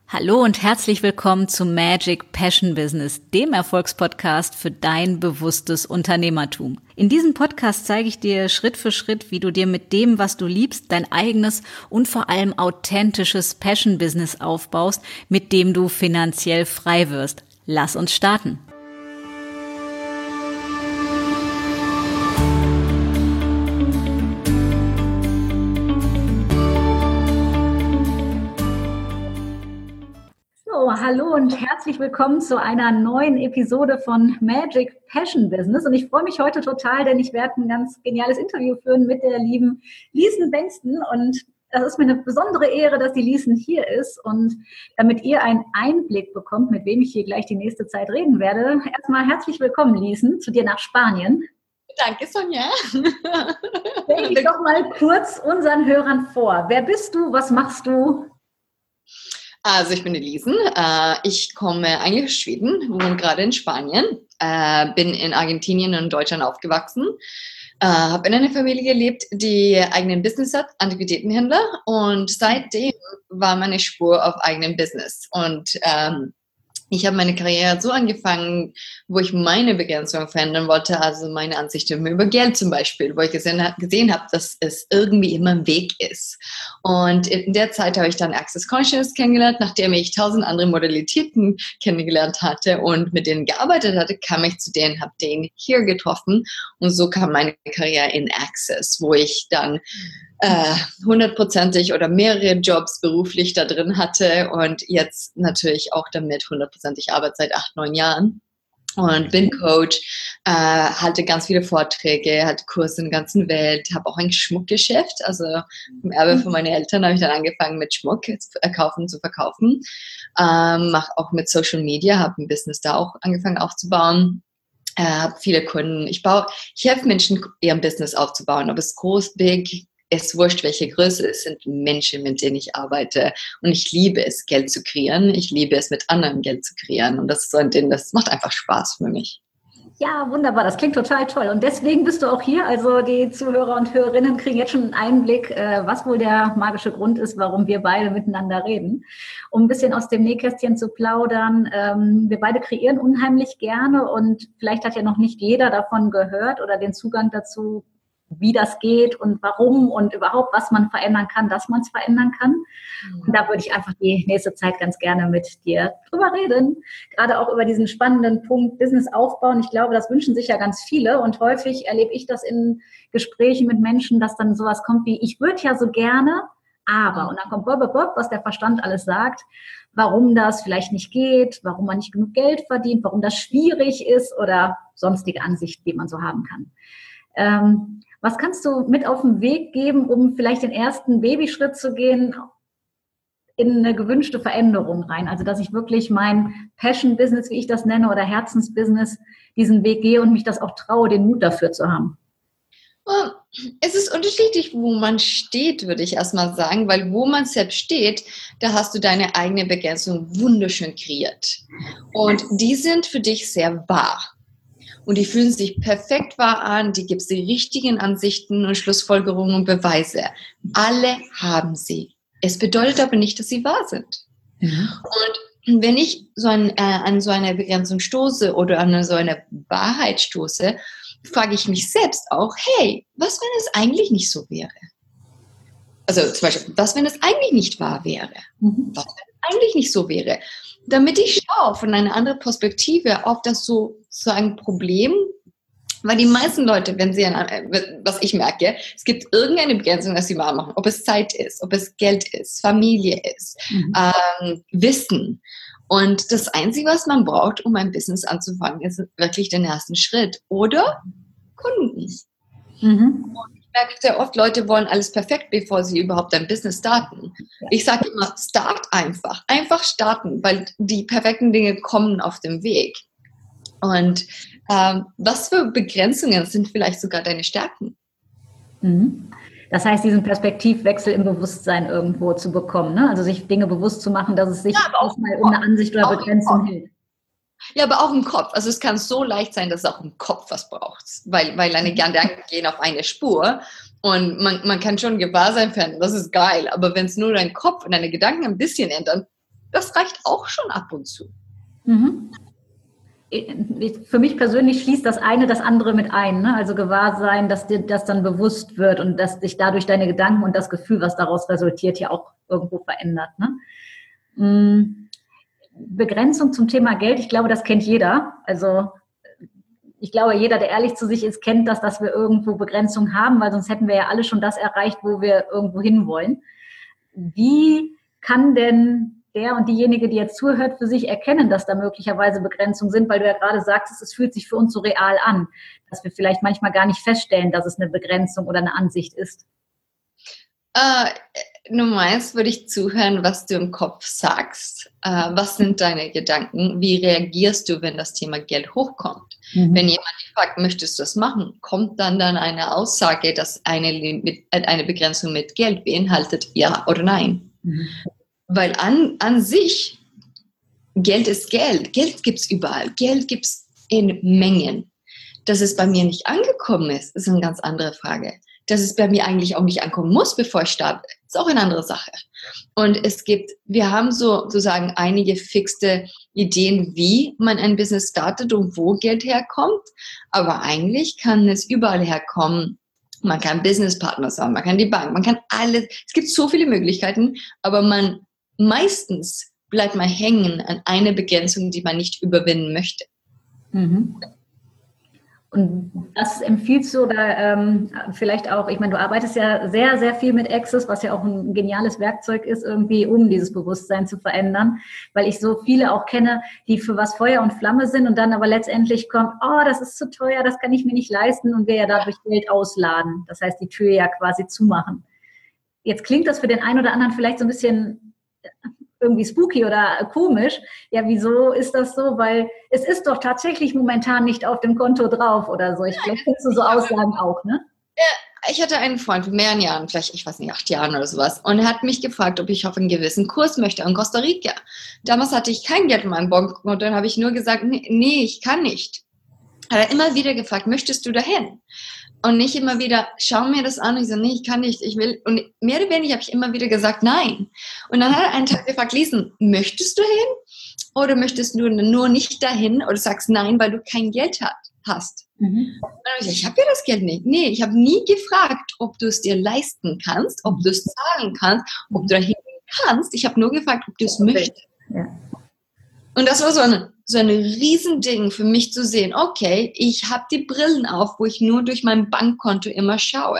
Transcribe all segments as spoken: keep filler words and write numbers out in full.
Hallo und herzlich willkommen zu Magic Passion Business, dem Erfolgspodcast für dein bewusstes Unternehmertum. In diesem Podcast zeige ich dir Schritt für Schritt, wie du dir mit dem, was du liebst, dein eigenes und vor allem authentisches Passion Business aufbaust, mit dem du finanziell frei wirst. Lass uns starten. Hallo und herzlich willkommen zu einer neuen Episode von Magic Passion Business. Und ich freue mich heute total, denn ich werde ein ganz geniales Interview führen mit der lieben Liesen Bengtsen. Und das ist mir eine besondere Ehre, dass die Liesen hier ist. Und damit ihr einen Einblick bekommt, mit wem ich hier gleich die nächste Zeit reden werde, erstmal herzlich willkommen, Liesen, zu dir nach Spanien. Danke, Sonja. Stell dich doch mal kurz unseren Hörern vor. Wer bist du? Was machst du? Also ich bin die Liesen, ich komme eigentlich aus Schweden, wohne gerade in Spanien, bin in Argentinien und Deutschland aufgewachsen, habe in einer Familie gelebt, die eigenen Business hat, Antiquitätenhändler, und seitdem war meine Spur auf eigenem Business. Und ähm, ich habe meine Karriere so angefangen, wo ich meine Begrenzung verändern wollte, also meine Ansicht über Geld zum Beispiel, wo ich gesehen, gesehen habe, dass es irgendwie immer ein Weg ist. Und in der Zeit habe ich dann Access Consciousness kennengelernt, nachdem ich tausend andere Modalitäten kennengelernt hatte und mit denen gearbeitet hatte, kam ich zu denen, habe den hier getroffen, und so kam meine Karriere in Access, wo ich dann hundertprozentig äh, oder mehrere Jobs beruflich da drin hatte und jetzt natürlich auch damit hundertprozentig Arbeit seit acht, neun Jahren und bin Coach, äh, halte ganz viele Vorträge, halte Kurse in der ganzen Welt, habe auch ein Schmuckgeschäft, also im Erbe von meinen Eltern habe ich dann angefangen mit Schmuck zu kaufen, zu verkaufen, ähm, mache auch mit Social Media, habe ein Business da auch angefangen aufzubauen. Ich äh, habe viele Kunden, ich baue, ich helfe Menschen, ihr Business aufzubauen, ob es groß, big, ist wurscht, welche Größe, es sind Menschen, mit denen ich arbeite, und ich liebe es, Geld zu kreieren, ich liebe es, mit anderen Geld zu kreieren, und das ist so ein Ding, das macht einfach Spaß für mich. Ja, wunderbar, das klingt total toll, und deswegen bist du auch hier, also die Zuhörer und Hörerinnen kriegen jetzt schon einen Einblick, was wohl der magische Grund ist, warum wir beide miteinander reden. Um ein bisschen aus dem Nähkästchen zu plaudern, wir beide kreieren unheimlich gerne, und vielleicht hat ja noch nicht jeder davon gehört oder den Zugang dazu, wie das geht und warum und überhaupt, was man verändern kann, dass man es verändern kann. Und da würde ich einfach die nächste Zeit ganz gerne mit dir drüber reden. Gerade auch über diesen spannenden Punkt Business aufbauen. Ich glaube, das wünschen sich ja ganz viele, und häufig erlebe ich das in Gesprächen mit Menschen, dass dann sowas kommt wie, ich würde ja so gerne, aber, und dann kommt bob, bob, bob, was der Verstand alles sagt, warum das vielleicht nicht geht, warum man nicht genug Geld verdient, warum das schwierig ist oder sonstige Ansichten, die man so haben kann. Ähm, Was kannst du mit auf den Weg geben, um vielleicht den ersten Babyschritt zu gehen in eine gewünschte Veränderung rein? Also, dass ich wirklich mein Passion-Business, wie ich das nenne, oder Herzensbusiness, diesen Weg gehe und mich das auch traue, den Mut dafür zu haben. Es ist unterschiedlich, wo man steht, würde ich erstmal sagen, weil wo man selbst steht, da hast du deine eigene Begrenzung wunderschön kreiert. Und die sind für dich sehr wahr. Und die fühlen sich perfekt wahr an, die gibt es die richtigen Ansichten und Schlussfolgerungen und Beweise. Alle haben sie. Es bedeutet aber nicht, dass sie wahr sind. Mhm. Und wenn ich so ein, äh, an so eine Begrenzung stoße oder an so eine Wahrheit stoße, frage ich mich selbst auch, hey, was, wenn es eigentlich nicht so wäre? Also zum Beispiel, was, wenn es eigentlich nicht wahr wäre? Mhm. Was, wenn es eigentlich nicht so wäre? Damit ich schaue von einer anderen Perspektive auf das so, so ein Problem, weil die meisten Leute, wenn sie, an, was ich merke, es gibt irgendeine Begrenzung, dass sie wahr machen, ob es Zeit ist, ob es Geld ist, Familie ist, mhm. ähm, Wissen. Und das Einzige, was man braucht, um ein Business anzufangen, ist wirklich den ersten Schritt oder Kunden. Mhm. Und ich merke sehr oft, Leute wollen alles perfekt, bevor sie überhaupt ein Business starten. Ich sage immer, start einfach. Einfach starten, weil die perfekten Dinge kommen auf dem Weg. Und ähm, was für Begrenzungen sind vielleicht sogar deine Stärken? Mhm. Das heißt, diesen Perspektivwechsel im Bewusstsein irgendwo zu bekommen, ne? Also sich Dinge bewusst zu machen, dass es sich ja, auch mal um eine Ansicht oder Begrenzung hält. Ja, aber auch im Kopf. Also es kann so leicht sein, dass es auch im Kopf was braucht, weil, weil deine Gedanken gehen auf eine Spur und man, man kann schon gewahr sein, das ist geil, aber wenn es nur dein Kopf und deine Gedanken ein bisschen ändern, Das reicht auch schon ab und zu. Mhm. Für mich persönlich schließt das eine das andere mit ein, ne? Also Gewahrsein, dass dir das dann bewusst wird und dass sich dadurch deine Gedanken und das Gefühl, was daraus resultiert, ja auch irgendwo verändert. Ne? Begrenzung zum Thema Geld, ich glaube, das kennt jeder. Also ich glaube, jeder, der ehrlich zu sich ist, kennt das, dass wir irgendwo Begrenzung haben, weil sonst hätten wir ja alle schon das erreicht, wo wir irgendwo hinwollen. Wie kann denn der und diejenige, die jetzt zuhört, für sich erkennen, dass da möglicherweise Begrenzungen sind, weil du ja gerade sagst, es fühlt sich für uns so real an, dass wir vielleicht manchmal gar nicht feststellen, dass es eine Begrenzung oder eine Ansicht ist? Äh, Nummer eins würde ich zuhören, was du im Kopf sagst. Äh, was sind deine Gedanken? Wie reagierst du, wenn das Thema Geld hochkommt? Mhm. Wenn jemand dich fragt, möchtest du das machen, kommt dann dann eine Aussage, dass eine, eine Begrenzung mit Geld beinhaltet, ja oder nein? Mhm. Weil an, an sich, Geld ist Geld. Geld gibt es überall. Geld gibt es in Mengen. Dass es bei mir nicht angekommen ist, ist eine ganz andere Frage. Dass es bei mir eigentlich auch nicht ankommen muss, bevor ich starte, ist auch eine andere Sache. Und es gibt, wir haben so, sozusagen einige fixe Ideen, wie man ein Business startet und wo Geld herkommt. Aber eigentlich kann es überall herkommen. Man kann Businesspartner sein, man kann die Bank, man kann alles. Es gibt so viele Möglichkeiten, aber man meistens bleibt man hängen an einer Begrenzung, die man nicht überwinden möchte. Mhm. Und das empfiehlst du oder ähm, vielleicht auch, ich meine, du arbeitest ja sehr, sehr viel mit Access, was ja auch ein geniales Werkzeug ist, irgendwie, um dieses Bewusstsein zu verändern, weil ich so viele auch kenne, die für was Feuer und Flamme sind und dann aber letztendlich kommt, oh, das ist zu teuer, das kann ich mir nicht leisten und wir ja dadurch Geld ausladen. Das heißt, die Tür ja quasi zumachen. Jetzt klingt das für den einen oder anderen vielleicht so ein bisschen irgendwie spooky oder komisch. Ja, wieso ist das so? Weil es ist doch tatsächlich momentan nicht auf dem Konto drauf oder so. Ich, vielleicht kennst du so Aussagen auch, ne? Ich hatte einen Freund vor mehreren Jahren, vielleicht, ich weiß nicht, acht Jahren oder sowas, und er hat mich gefragt, ob ich auf einen gewissen Kurs möchte in Costa Rica. Damals hatte ich kein Geld in meinem Bankkonto, dann habe ich nur gesagt, nee, nee, ich kann nicht. Er hat immer wieder gefragt, möchtest du dahin? Und nicht immer wieder, schau mir das an. Ich so, nee, ich kann nicht, ich will. Und mehr oder weniger habe ich immer wieder gesagt, nein. Und dann hat er einen Tag gefragt, Lisen, möchtest du hin? Oder möchtest du nur nicht dahin? Oder sagst nein, weil du kein Geld hat, hast? Mhm. Und dann habe ich gesagt, ich habe ja das Geld nicht. Nee, ich habe nie gefragt, ob du es dir leisten kannst, ob du es zahlen kannst, ob du dahin kannst. Ich habe nur gefragt, ob du es okay. möchtest. Ja. Und das war so ein, so ein Riesending für mich zu sehen, okay, ich habe die Brillen auf, wo ich nur durch mein Bankkonto immer schaue.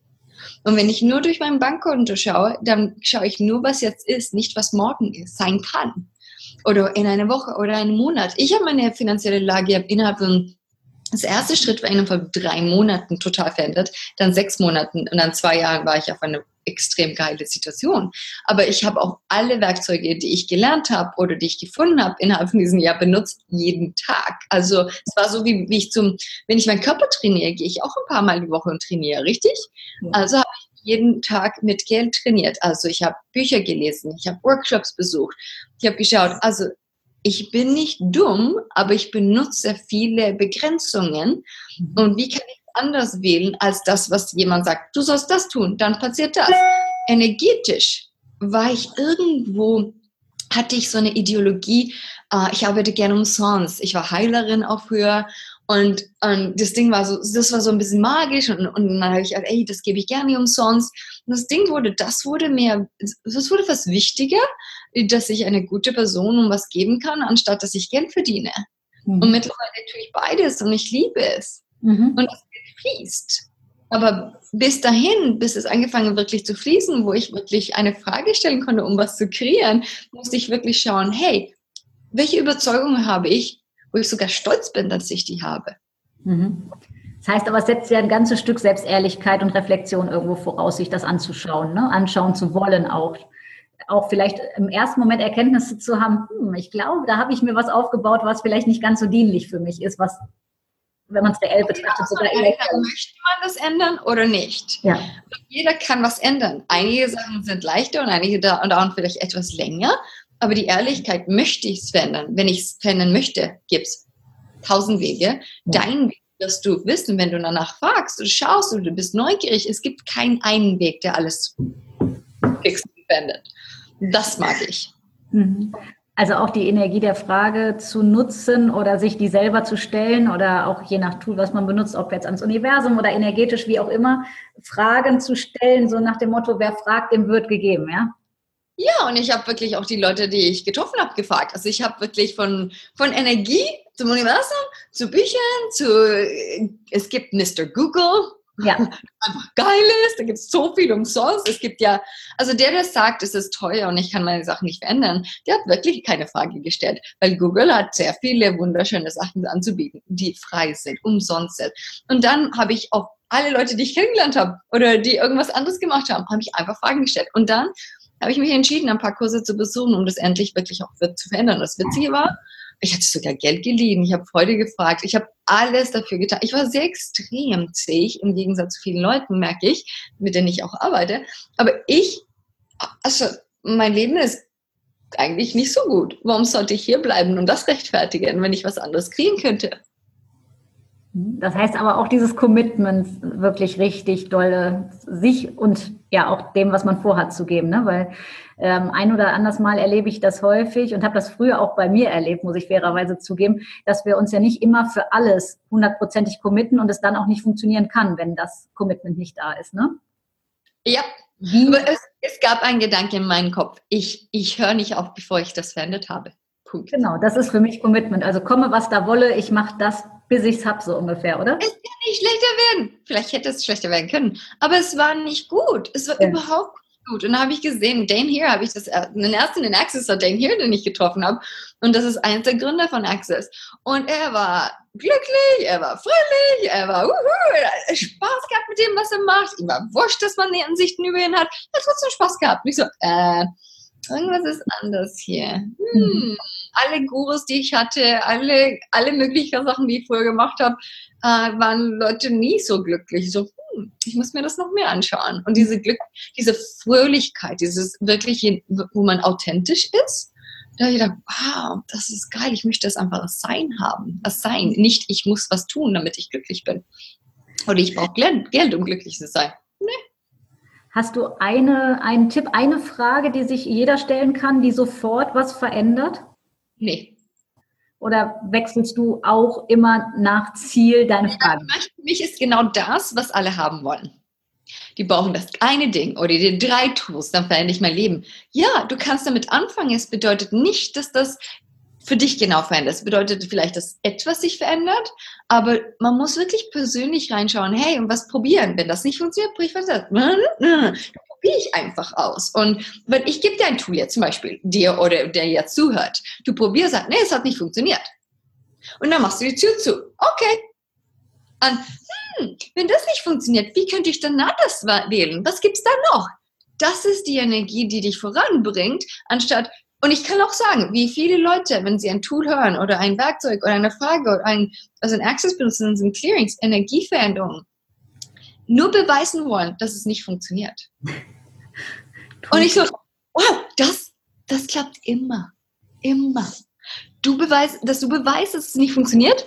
Und wenn ich nur durch mein Bankkonto schaue, dann schaue ich nur, was jetzt ist, nicht was morgen ist, sein kann. Oder in einer Woche oder einem Monat. Ich habe meine finanzielle Lage innerhalb von, das erste Schritt war innerhalb von drei Monaten total verändert, dann sechs Monaten und dann zwei Jahren war ich auf eine extrem geile Situation. Aber ich habe auch alle Werkzeuge, die ich gelernt habe oder die ich gefunden habe, innerhalb von diesem Jahr benutzt, jeden Tag. Also es war so, wie, wie ich zum, wenn ich meinen Körper trainiere, gehe ich auch ein paar Mal die Woche und trainiere, richtig? Ja. Also habe ich jeden Tag mit Geld trainiert. Also ich habe Bücher gelesen, ich habe Workshops besucht, ich habe geschaut, also ich bin nicht dumm, aber ich benutze viele Begrenzungen. Mhm. Und wie kann ich anders wählen als das, was jemand sagt, du sollst das tun, dann passiert das. Energetisch war ich irgendwo, hatte ich so eine Ideologie, äh, ich arbeite gerne umsonst. Ich war Heilerin auch früher und, und das Ding war so, das war so ein bisschen magisch und, und dann habe ich gesagt, ey, das gebe ich gerne umsonst. Und das Ding wurde, das wurde mehr, das wurde fast wichtiger, dass ich eine gute Person um was geben kann, anstatt dass ich Geld verdiene. Mhm. Und mittlerweile tue ich beides und ich liebe es. Mhm. Und das fließt. Aber bis dahin, bis es angefangen wirklich zu fließen, wo ich wirklich eine Frage stellen konnte, um was zu kreieren, musste ich wirklich schauen, hey, welche Überzeugungen habe ich, wo ich sogar stolz bin, dass ich die habe. Mhm. Das heißt aber, es setzt ja ein ganzes Stück Selbstehrlichkeit und Reflexion irgendwo voraus, sich das anzuschauen, ne? Anschauen zu wollen auch. Auch vielleicht im ersten Moment Erkenntnisse zu haben, hm, ich glaube, da habe ich mir was aufgebaut, was vielleicht nicht ganz so dienlich für mich ist, was, wenn man es reell betrachtet, sogar eher möchte man das ändern oder nicht? Ja. Jeder kann was ändern. Einige Sachen sind leichter und einige dauern vielleicht etwas länger, aber die Ehrlichkeit, möchte ich es verändern? Wenn ich es verändern möchte, gibt es tausend Wege. Ja. Dein Weg wirst du wissen, wenn du danach fragst und schaust und du bist neugierig. Es gibt keinen einen Weg, der alles fix verändert. Das mag ich. Mhm. Also auch die Energie der Frage zu nutzen oder sich die selber zu stellen oder auch je nach Tool, was man benutzt, ob jetzt ans Universum oder energetisch, wie auch immer, Fragen zu stellen, so nach dem Motto, wer fragt, dem wird gegeben, ja? Ja, und ich habe wirklich auch die Leute, die ich getroffen habe, gefragt. Also ich habe wirklich von, von Energie zum Universum, zu Büchern, zu, es gibt Mister Google, Ja. einfach geil ist, da gibt es so viel umsonst. Es gibt ja, also der, der sagt, es ist teuer und ich kann meine Sachen nicht verändern, der hat wirklich keine Frage gestellt, weil Google hat sehr viele wunderschöne Sachen anzubieten, die frei sind, umsonst sind. Und dann habe ich auch alle Leute, die ich kennengelernt habe oder die irgendwas anderes gemacht haben, habe ich einfach Fragen gestellt. Und dann habe ich mich entschieden, ein paar Kurse zu besuchen, um das endlich wirklich auch zu verändern. Das Witzige war, ich hatte sogar Geld geliehen, ich habe Freude gefragt, ich habe alles dafür getan. Ich war sehr extrem zähig, im Gegensatz zu vielen Leuten, merke ich, mit denen ich auch arbeite. Aber ich, also mein Leben ist eigentlich nicht so gut. Warum sollte ich hier bleiben und das rechtfertigen, wenn ich was anderes kriegen könnte? Das heißt aber auch dieses Commitment wirklich richtig dolle sich und ja auch dem, was man vorhat, zu geben, ne? Weil ähm, ein oder anders Mal erlebe ich das häufig und habe das früher auch bei mir erlebt, muss ich fairerweise zugeben, dass wir uns ja nicht immer für alles hundertprozentig committen und es dann auch nicht funktionieren kann, wenn das Commitment nicht da ist, ne? Ja, Wie? aber es, es gab einen Gedanke in meinem Kopf. Ich, ich höre nicht auf, bevor ich das verändert habe. Punkt. Genau, das ist für mich Commitment. Also komme, was da wolle, ich mache das, bis ich es habe, so ungefähr, oder? Es kann nicht schlechter werden. Vielleicht hätte es schlechter werden können. Aber es war nicht gut. Es war Ja. überhaupt nicht gut. Und da habe ich gesehen, Dane Here habe ich das, den ersten in Access war Dane Here, den ich getroffen habe. Und das ist eins der Gründer von Access. Und er war glücklich, er war fröhlich, er war uhu, er hat Spaß gehabt mit dem, was er macht. Ihm war wurscht, dass man die Ansichten über ihn hat. Er hat trotzdem Spaß gehabt. Und ich so, äh, irgendwas ist anders hier. Hm. Alle Gurus, die ich hatte, alle, alle möglichen Sachen, die ich vorher gemacht habe, äh, waren Leute nie so glücklich. So, hm, ich muss mir das noch mehr anschauen. Und diese Glück, diese Fröhlichkeit, dieses wirklich, wo man authentisch ist, da habe ich gedacht, wow, das ist geil, ich möchte das einfach als Sein haben. Als Sein. Nicht, ich muss was tun, damit ich glücklich bin. Oder ich brauche Geld, um glücklich zu sein. Nee. Hast du eine, einen Tipp, eine Frage, die sich jeder stellen kann, die sofort was verändert? Nee. Oder wechselst du auch immer nach Ziel deine Fragen? Ja, für mich ist genau das, was alle haben wollen. Die brauchen das eine Ding oder die drei Tools, dann verändere ich mein Leben. Ja, du kannst damit anfangen. Es bedeutet nicht, dass das für dich genau verändert. Es bedeutet vielleicht, dass etwas sich verändert, aber man muss wirklich persönlich reinschauen, hey, und was probieren. Wenn das nicht funktioniert, probiere ich was anderes. Probiere ich einfach aus. Und wenn ich gebe dir ein Tool jetzt zum Beispiel, dir oder der jetzt zuhört, du probierst, sagst, nee, es hat nicht funktioniert. Und dann machst du die Tür zu. Okay. Und, hm, wenn das nicht funktioniert, wie könnte ich dann das wählen? Was gibt es da noch? Das ist die Energie, die dich voranbringt, anstatt, und ich kann auch sagen, wie viele Leute, wenn sie ein Tool hören oder ein Werkzeug oder eine Frage oder ein, also ein Access benutzen, sind Clearings, Energieveränderungen, nur beweisen wollen, dass es nicht funktioniert. Und ich so, wow, das, das klappt immer. Immer. Du beweist, dass du beweist, dass es nicht funktioniert?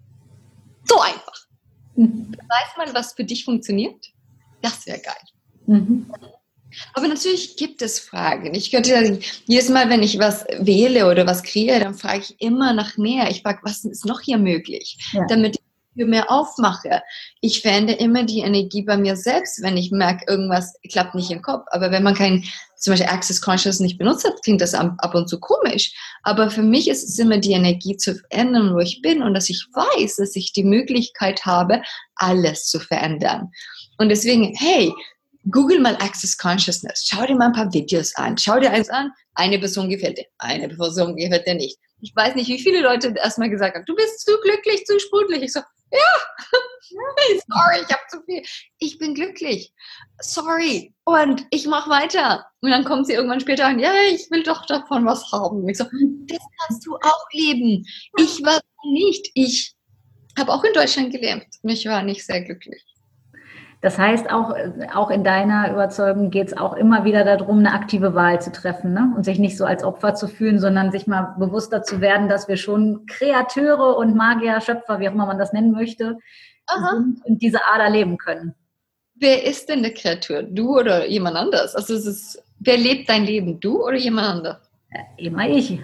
So einfach. Mhm. Beweis mal, was für dich funktioniert? Das wäre geil. Mhm. Aber natürlich gibt es Fragen. Ich könnte ja jedes Mal, wenn ich was wähle oder was kreiere, dann frage ich immer nach mehr. Ich frage, was ist noch hier möglich? Ja. Damit ich für mehr aufmache. Ich verändere immer die Energie bei mir selbst, wenn ich merke, irgendwas klappt nicht im Kopf. Aber wenn man kein, zum Beispiel Access Consciousness nicht benutzt hat, klingt das ab und zu komisch. Aber für mich ist es immer die Energie zu verändern, wo ich bin und dass ich weiß, dass ich die Möglichkeit habe, alles zu verändern. Und deswegen, hey, Google mal Access Consciousness, schau dir mal ein paar Videos an, schau dir eins an, eine Person gefällt dir, eine Person gefällt dir nicht. Ich weiß nicht, wie viele Leute erstmal gesagt haben, du bist zu glücklich, zu sprudelig. Ich so, ja, sorry, ich habe zu viel. Ich bin glücklich, sorry. Und ich mache weiter. Und dann kommt sie irgendwann später an, ja, ich will doch davon was haben. Ich so, das kannst du auch leben. Ich war nicht, ich habe auch in Deutschland gelebt und ich war nicht sehr glücklich. Das heißt, auch, auch in deiner Überzeugung geht es auch immer wieder darum, eine aktive Wahl zu treffen, ne? Und sich nicht so als Opfer zu fühlen, sondern sich mal bewusster zu werden, dass wir schon Kreateure und Magier, Schöpfer, wie auch immer man das nennen möchte, sind und diese Ader leben können. Wer ist denn der Kreatur? Du oder jemand anders? Also es ist, wer lebt dein Leben? Du oder jemand anderes? Immer ich.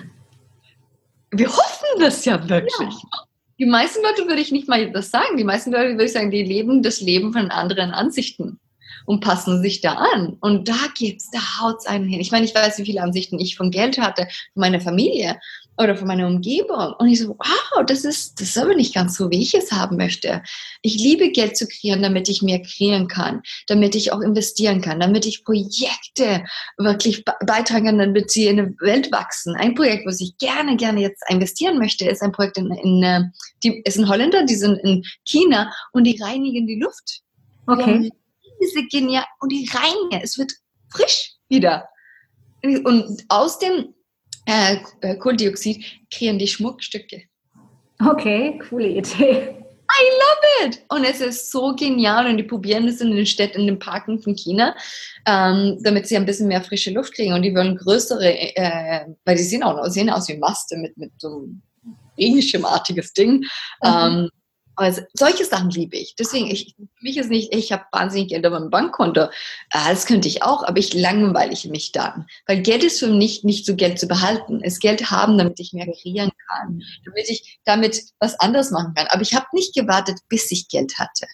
Wir hoffen das ja wirklich. Ja. Die meisten Leute würde ich nicht mal das sagen. Die meisten Leute würde ich sagen, die leben das Leben von anderen Ansichten und passen sich da an. Und da geht's, da haut's einen hin. Ich meine, ich weiß, wie viele Ansichten ich von Geld hatte, von meiner Familie oder von meiner Umgebung. Und ich so, wow, das ist, das ist aber nicht ganz so, wie ich es haben möchte. Ich liebe Geld zu kreieren, damit ich mehr kreieren kann, damit ich auch investieren kann, damit ich Projekte wirklich beitragen kann, damit sie in der Welt wachsen. Ein Projekt, was ich gerne, gerne jetzt investieren möchte, ist ein Projekt in, in die, ist ein Holländer, die sind in China und die reinigen die Luft. Okay. Diese genial und die reinigen, es wird frisch wieder. Und aus dem äh, Kohlendioxid kreieren die Schmuckstücke. Okay, coole Idee. I love it! Und es ist so genial und die probieren das in den Städten, in den Parken von China, ähm, damit sie ein bisschen mehr frische Luft kriegen und die wollen größere, äh, weil die sehen auch sehen aus wie Maste mit, mit so einem regenschirmartiges Ding. Mhm. Ähm, Also solche Sachen liebe ich. Deswegen, ich, für mich ist nicht, ich habe wahnsinnig Geld auf meinem Bankkonto. Das könnte ich auch, aber ich langweile mich dann. Weil Geld ist für mich nicht so Geld zu behalten. Es ist Geld haben, damit ich mehr kreieren kann. Damit ich damit was anderes machen kann. Aber ich habe nicht gewartet, bis ich Geld hatte.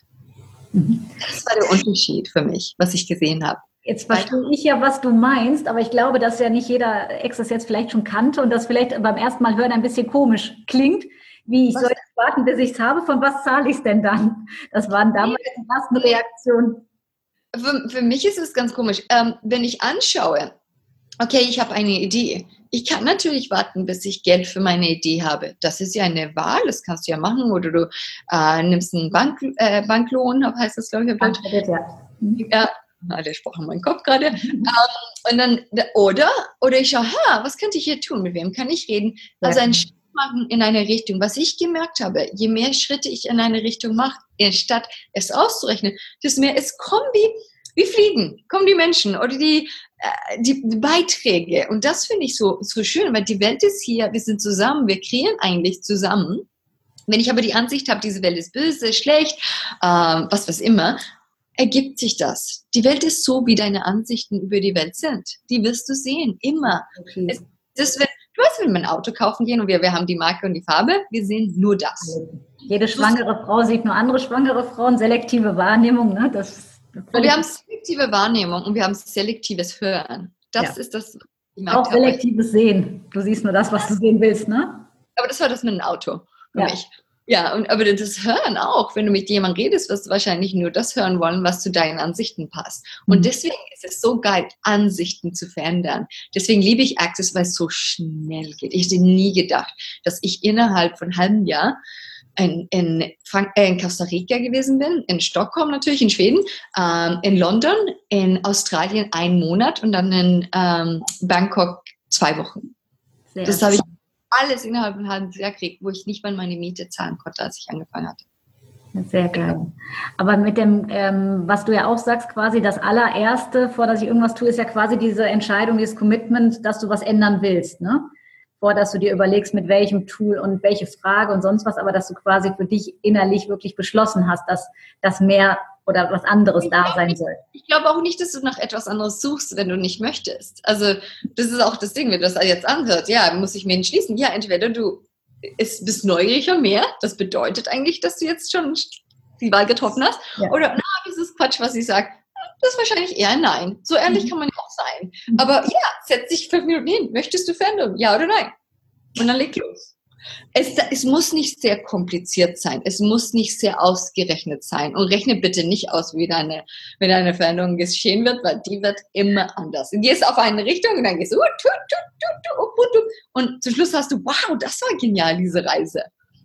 Das war der Unterschied für mich, was ich gesehen habe. Jetzt verstehe ich ja, was du meinst, aber ich glaube, dass ja nicht jeder Access jetzt vielleicht schon kannte und das vielleicht beim ersten Mal hören ein bisschen komisch klingt. Wie, ich was? Soll jetzt warten, bis ich es habe? Von was zahle ich es denn dann? Das waren damals die ersten Reaktionen. Für, für mich ist es ganz komisch. Ähm, wenn ich anschaue, okay, ich habe eine Idee. Ich kann natürlich warten, bis ich Geld für meine Idee habe. Das ist ja eine Wahl, das kannst du ja machen. Oder du äh, nimmst einen Bank, äh, Banklohn, heißt das, glaube ich. Bankkredit, ja. Ja. Ah, der Spruch in meinem Kopf gerade. Mhm. Ähm, und dann, oder, oder ich schaue, ha, was könnte ich hier tun? Mit wem kann ich reden? Also ein Schritt machen in eine Richtung. Was ich gemerkt habe, je mehr Schritte ich in eine Richtung mache, statt es auszurechnen, desto mehr es kommen wie, wie Fliegen, kommen die Menschen oder die, äh, die Beiträge. Und das finde ich so, so schön, weil die Welt ist hier, wir sind zusammen, wir kreieren eigentlich zusammen. Wenn ich aber die Ansicht habe, diese Welt ist böse, schlecht, ähm, was was immer, ergibt sich das. Die Welt ist so, wie deine Ansichten über die Welt sind. Die wirst du sehen, immer. Okay. Es, das, wenn, du weißt, wenn wir ein Auto kaufen gehen und wir, wir haben die Marke und die Farbe, wir sehen nur das. Jede schwangere Frau sieht nur andere schwangere Frauen, selektive Wahrnehmung. Ne? Das, das wir haben selektive Wahrnehmung und wir haben selektives Hören. Das ja. ist das. Auch selektives Sehen. Du siehst nur das, was du sehen willst, ne? Aber das war das mit dem Auto für ja. mich. Ja, und, aber das Hören auch, wenn du mit jemandem redest, wirst du wahrscheinlich nur das hören wollen, was zu deinen Ansichten passt. Und mhm. deswegen ist es so geil, Ansichten zu verändern. Deswegen liebe ich Access, weil es so schnell geht. Ich hätte nie gedacht, dass ich innerhalb von einem halben Jahr in, in, Frank äh, in Costa Rica gewesen bin, in Stockholm natürlich, in Schweden, ähm, in London, in Australien einen Monat und dann in ähm, Bangkok zwei Wochen. Sehr das habe ich alles innerhalb von einem halben Jahr kriegt, wo ich nicht mal meine Miete zahlen konnte, als ich angefangen hatte. Sehr geil. Aber mit dem, ähm, was du ja auch sagst, quasi das allererste, vor dass ich irgendwas tue, ist ja quasi diese Entscheidung, dieses Commitment, dass du was ändern willst, ne? Vor dass du dir überlegst, mit welchem Tool und welche Frage und sonst was, aber dass du quasi für dich innerlich wirklich beschlossen hast, dass das mehr oder was anderes da sein soll. Ich glaube auch nicht, dass du nach etwas anderes suchst, wenn du nicht möchtest. Also das ist auch das Ding, wenn das jetzt anhört. Ja, muss ich mir entschließen. Ja, entweder du bist neugieriger mehr, das bedeutet eigentlich, dass du jetzt schon die Wahl getroffen hast. Ja. Oder, na, das ist Quatsch, was ich sage. Das ist wahrscheinlich eher nein. So ehrlich mhm. kann man ja auch sein. Aber ja, setz dich fünf Minuten hin. Möchtest du verändern? Ja oder nein? Und dann leg los. Es, es muss nicht sehr kompliziert sein. Es muss nicht sehr ausgerechnet sein. Und rechne bitte nicht aus, wie deine, wie deine Veränderung geschehen wird, weil die wird immer anders. Du gehst auf eine Richtung und dann gehst du uh, tu, tu, tu, tu, tu, und zum Schluss hast du, wow, das war genial, diese Reise.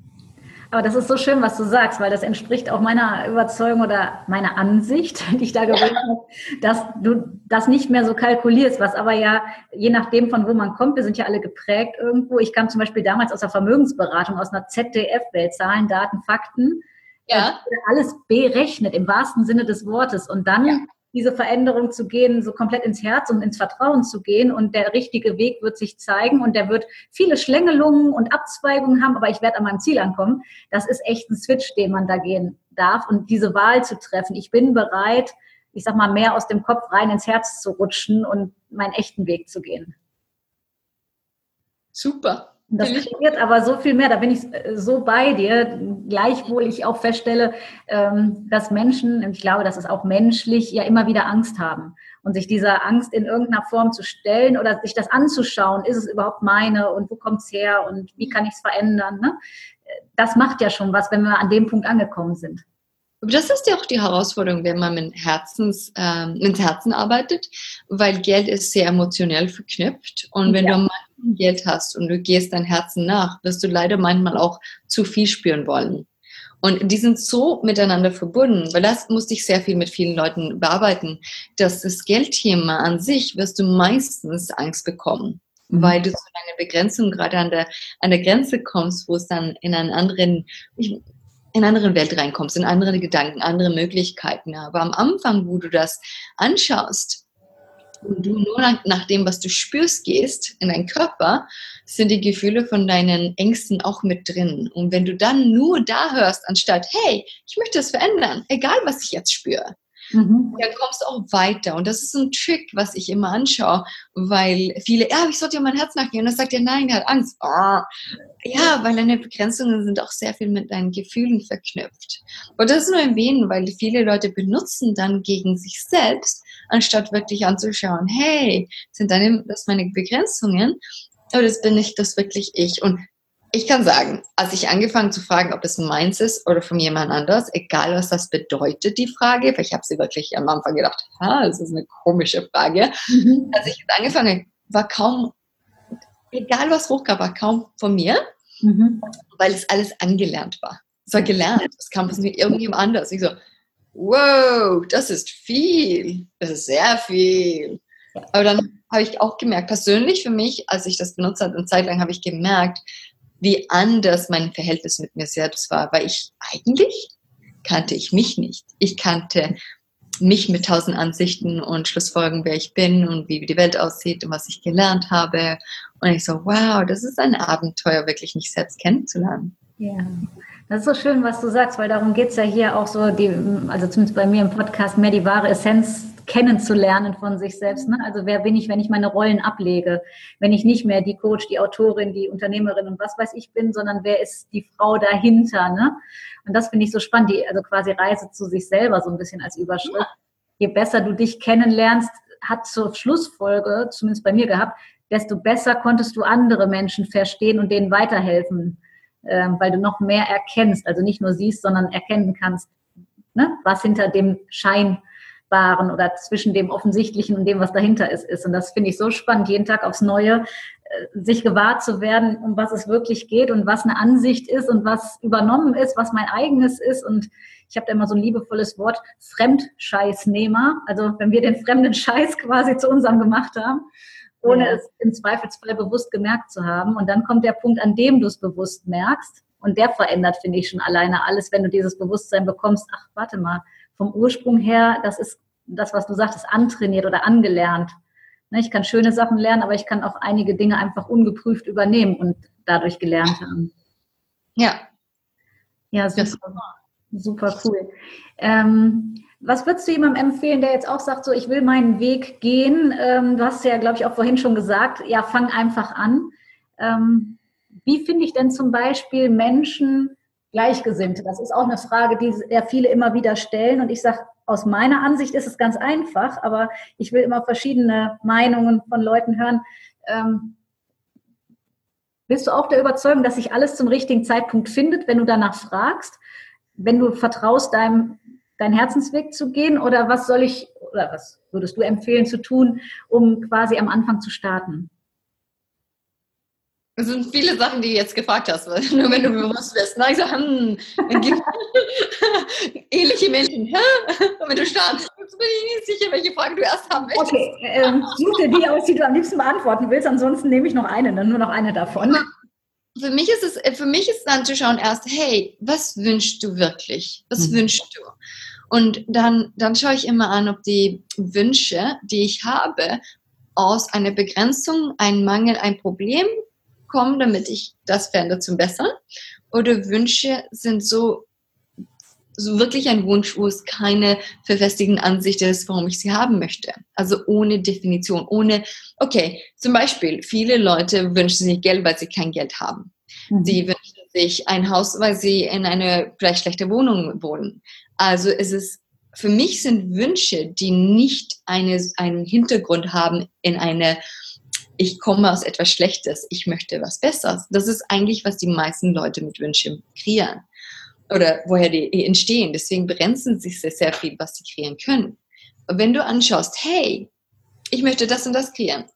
Aber das ist so schön, was du sagst, weil das entspricht auch meiner Überzeugung oder meiner Ansicht, die ich da gewählt habe, dass du das nicht mehr so kalkulierst, was aber ja, je nachdem von wo man kommt, wir sind ja alle geprägt irgendwo. Ich kam zum Beispiel damals aus der Vermögensberatung, aus einer Z D F-Welt, Zahlen, Daten, Fakten. Ja. Alles berechnet im wahrsten Sinne des Wortes und dann ja. diese Veränderung zu gehen, so komplett ins Herz und ins Vertrauen zu gehen und der richtige Weg wird sich zeigen und der wird viele Schlängelungen und Abzweigungen haben, aber ich werde an meinem Ziel ankommen. Das ist echt ein Switch, den man da gehen darf und diese Wahl zu treffen. Ich bin bereit, ich sag mal, mehr aus dem Kopf rein ins Herz zu rutschen und meinen echten Weg zu gehen. Super. Das kreiert aber so viel mehr, da bin ich so bei dir, gleichwohl ich auch feststelle, dass Menschen, und ich glaube, das ist auch menschlich, ja immer wieder Angst haben. Und sich dieser Angst in irgendeiner Form zu stellen oder sich das anzuschauen, ist es überhaupt meine und wo kommt es her und wie kann ich es verändern, ne? Das macht ja schon was, wenn wir an dem Punkt angekommen sind. Das ist ja auch die Herausforderung, wenn man mit Herzens, äh, mit Herzen arbeitet, weil Geld ist sehr emotionell verknüpft und wenn ja. du manchmal Geld hast und du gehst dein Herzen nach, wirst du leider manchmal auch zu viel spüren wollen. Und die sind so miteinander verbunden, weil das musste ich sehr viel mit vielen Leuten bearbeiten, dass das Geldthema an sich wirst du meistens Angst bekommen, mhm. weil du zu deiner Begrenzung gerade an der, an der Grenze kommst, wo es dann in einen anderen, ich, in eine andere Welt reinkommst, in andere Gedanken, andere Möglichkeiten. Aber am Anfang, wo du das anschaust und du nur nach, nach dem, was du spürst, gehst in deinen Körper, sind die Gefühle von deinen Ängsten auch mit drin. Und wenn du dann nur da hörst, anstatt, hey, ich möchte das verändern, egal was ich jetzt spüre, mhm. dann kommst du auch weiter. Und das ist so ein Trick, was ich immer anschaue, weil viele, ja, ich sollte ja mein Herz nachgehen. Und dann sagt er, nein, er hat Angst. Oh. Ja, weil deine Begrenzungen sind auch sehr viel mit deinen Gefühlen verknüpft. Und das nur erwähnen, weil viele Leute benutzen dann gegen sich selbst, anstatt wirklich anzuschauen, hey, sind deine, das meine Begrenzungen? Oder das bin ich, das wirklich ich? Und ich kann sagen, als ich angefangen zu fragen, ob es meins ist oder von jemand anders, egal was das bedeutet, die Frage, weil ich habe sie wirklich am Anfang gedacht, ha, das ist eine komische Frage. Mhm. Als ich angefangen habe, war kaum, egal was hochkam, war kaum von mir, mhm. weil es alles angelernt war. Es war gelernt, es kam von irgendjemand anders. Ich so, wow, das ist viel, das ist sehr viel. Aber dann habe ich auch gemerkt, persönlich für mich, als ich das benutzt habe, eine Zeit lang habe ich gemerkt, wie anders mein Verhältnis mit mir selbst war, weil ich eigentlich kannte ich mich nicht. Ich kannte mich mit tausend Ansichten und Schlussfolgerungen, wer ich bin und wie die Welt aussieht und was ich gelernt habe. Und ich so, wow, das ist ein Abenteuer, wirklich mich selbst kennenzulernen. Ja, das ist so schön, was du sagst, weil darum geht es ja hier auch so, die, also zumindest bei mir im Podcast, mehr die wahre Essenz kennenzulernen von sich selbst. Ne? Also wer bin ich, wenn ich meine Rollen ablege? Wenn ich nicht mehr die Coach, die Autorin, die Unternehmerin und was weiß ich bin, sondern wer ist die Frau dahinter? Ne? Und das finde ich so spannend, die, also quasi Reise zu sich selber so ein bisschen als Überschrift. Ja. Je besser du dich kennenlernst, hat zur Schlussfolge, zumindest bei mir gehabt, desto besser konntest du andere Menschen verstehen und denen weiterhelfen, ähm, weil du noch mehr erkennst, also nicht nur siehst, sondern erkennen kannst, ne? Was hinter dem Schein waren oder zwischen dem Offensichtlichen und dem, was dahinter ist, ist. Und das finde ich so spannend, jeden Tag aufs Neue, sich gewahr zu werden, um was es wirklich geht und was eine Ansicht ist und was übernommen ist, was mein eigenes ist. Und ich habe da immer so ein liebevolles Wort, Fremdscheißnehmer. Also wenn wir den fremden Scheiß quasi zu unserem gemacht haben, ohne ja. es im Zweifelsfall bewusst gemerkt zu haben. Und dann kommt der Punkt, an dem du es bewusst merkst. Und der verändert, finde ich, schon alleine alles, wenn du dieses Bewusstsein bekommst. Ach, warte mal, vom Ursprung her, das ist das, was du sagtest, antrainiert oder angelernt. Ich kann schöne Sachen lernen, aber ich kann auch einige Dinge einfach ungeprüft übernehmen und dadurch gelernt haben. Ja. Ja, super, super cool. Ähm, was würdest du jemandem empfehlen, der jetzt auch sagt, so ich will meinen Weg gehen? Ähm, du hast ja, glaube ich, auch vorhin schon gesagt, ja, fang einfach an. Ähm, wie finde ich denn zum Beispiel Menschen, Gleichgesinnte? Das ist auch eine Frage, die ja viele immer wieder stellen. Und ich sage, aus meiner Ansicht ist es ganz einfach, aber ich will immer verschiedene Meinungen von Leuten hören. Ähm, bist du auch der Überzeugung, dass sich alles zum richtigen Zeitpunkt findet, wenn du danach fragst, wenn du vertraust, deinem, deinen Herzensweg zu gehen? Oder was soll ich, oder was würdest du empfehlen zu tun, um quasi am Anfang zu starten? Es sind viele Sachen, die du jetzt gefragt hast, weil nur wenn du bewusst wirst. Na, ich so, hm, ähnliche Menschen, hä? Und wenn du startest, bin ich nicht sicher, welche Frage du erst haben möchtest. Okay, ähm, such dir die aus, die du am liebsten beantworten willst, ansonsten nehme ich noch eine, dann nur noch eine davon. Für mich ist es, für mich ist dann zu schauen erst, hey, was wünschst du wirklich? Was mhm. wünschst du? Und dann, dann schaue ich immer an, ob die Wünsche, die ich habe, aus einer Begrenzung, ein Mangel, ein Problem kommen, damit ich das verändere zum Besseren. Oder Wünsche sind so so wirklich ein Wunsch, wo es keine verfestigten Ansicht ist, warum ich sie haben möchte. Also ohne Definition, ohne, okay, zum Beispiel, viele Leute wünschen sich Geld, weil sie kein Geld haben. Mhm. Sie wünschen sich ein Haus, weil sie in einer vielleicht schlechten Wohnung wohnen. Also es ist, für mich sind Wünsche, die nicht eine, einen Hintergrund haben in eine, ich komme aus etwas Schlechtes, ich möchte was Besseres. Das ist eigentlich, was die meisten Leute mit Wünschen kreieren. Oder woher die entstehen. Deswegen begrenzen sich sehr, sehr viel, was sie kreieren können. Und wenn du anschaust, hey, ich möchte das und das kreieren,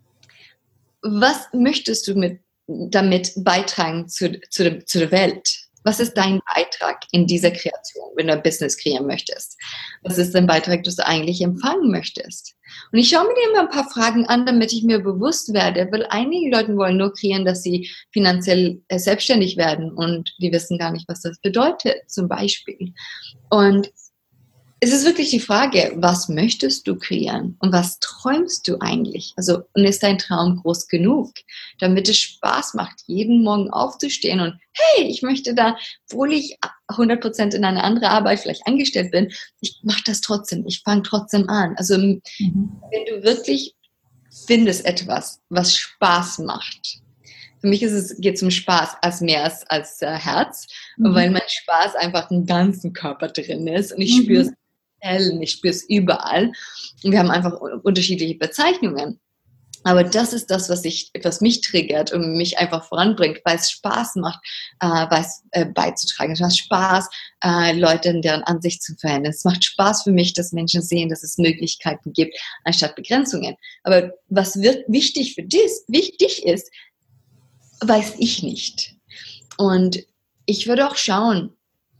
was möchtest du mit, damit beitragen zu, zu, zu der Welt? Was ist dein Beitrag in dieser Kreation, wenn du ein Business kreieren möchtest? Was ist dein Beitrag, das du eigentlich empfangen möchtest? Und ich schaue mir dir immer ein paar Fragen an, damit ich mir bewusst werde, weil einige Leute wollen nur kreieren, dass sie finanziell äh, selbstständig werden und die wissen gar nicht, was das bedeutet, zum Beispiel. Und es ist wirklich die Frage, was möchtest du kreieren und was träumst du eigentlich? Also, und ist dein Traum groß genug, damit es Spaß macht, jeden Morgen aufzustehen und hey, ich möchte da, obwohl ich hundert Prozent in eine andere Arbeit vielleicht angestellt bin, ich mache das trotzdem, ich fange trotzdem an. Also, mhm. wenn du wirklich findest etwas, was Spaß macht, für mich ist es, geht es um Spaß als mehr als, als äh, Herz, mhm. weil mein Spaß einfach im ganzen Körper drin ist und ich mhm. spüre es ich spüre es überall. Und wir haben einfach unterschiedliche Bezeichnungen. Aber das ist das, was, ich, was mich triggert und mich einfach voranbringt, weil es Spaß macht, äh, weil es äh, beizutragen. Es macht Spaß, äh, Leute in deren Ansicht zu verändern. Es macht Spaß für mich, dass Menschen sehen, dass es Möglichkeiten gibt, anstatt Begrenzungen. Aber was wird wichtig für dich, wichtig ist, weiß ich nicht. Und ich würde auch schauen,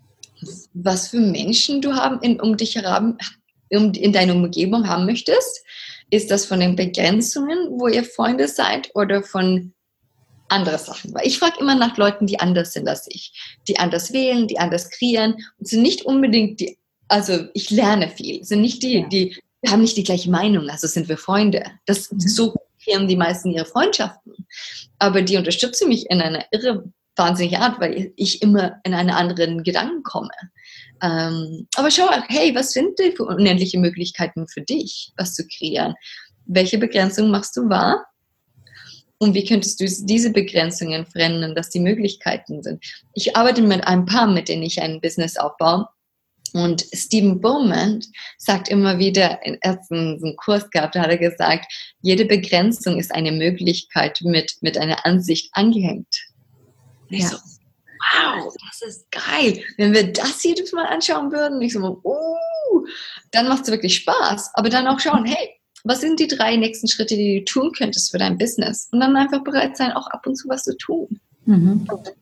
was für Menschen du haben in, um dich herum, um, in deiner Umgebung haben möchtest. Ist das von den Begrenzungen, wo ihr Freunde seid, oder von anderen Sachen? Weil ich frage immer nach Leuten, die anders sind als ich, die anders wählen, die anders kreieren und sind nicht unbedingt die, also ich lerne viel, sind nicht die, ja. die wir haben nicht die gleiche Meinung, also sind wir Freunde. Das, mhm. So kreieren die meisten ihre Freundschaften. Aber die unterstützen mich in einer irre wahnsinnige Art, weil ich immer in einen anderen Gedanken komme. Ähm, aber schau, hey, was sind denn für unendliche Möglichkeiten für dich, was zu kreieren? Welche Begrenzungen machst du wahr? Und wie könntest du diese Begrenzungen verändern, dass die Möglichkeiten sind? Ich arbeite mit ein paar, mit denen ich ein Business aufbaue. Und Stephen Bowman sagt immer wieder, er hat einen Kurs gehabt, da hat er gesagt, jede Begrenzung ist eine Möglichkeit mit, mit einer Ansicht angehängt. Und ich ja. so, wow, das ist geil. Wenn wir das jedes Mal anschauen würden, ich so, uh, dann macht es wirklich Spaß. Aber dann auch schauen, hey, was sind die drei nächsten Schritte, die du tun könntest für dein Business? Und dann einfach bereit sein, auch ab und zu was zu tun. Mhm.